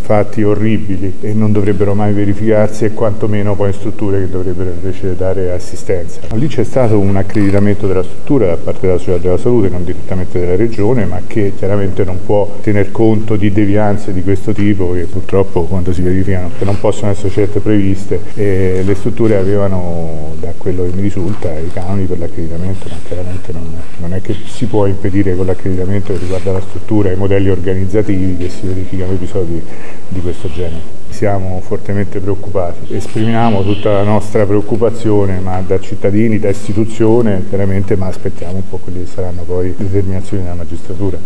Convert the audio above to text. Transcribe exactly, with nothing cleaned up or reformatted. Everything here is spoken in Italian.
fatti orribili e non dovrebbero mai verificarsi, e quantomeno poi in strutture che dovrebbero invece dare assistenza. Lì c'è stato un accreditamento della struttura da parte della Società della Salute, non direttamente della Regione, ma che chiaramente non può tener conto di devianze di questo tipo che purtroppo quando si verificano che non possono essere certe previste, e le strutture avevano, da quello che mi risulta, i canoni per l'accreditamento, ma chiaramente non, non è che si può impedire con l'accreditamento che riguarda la struttura e i modelli organizzativi che si verificano episodi di questo genere. Siamo fortemente preoccupati, esprimiamo tutta la nostra preoccupazione, ma da cittadini, da istituzione chiaramente, ma aspettiamo un po' quelle che saranno poi le determinazioni della magistratura.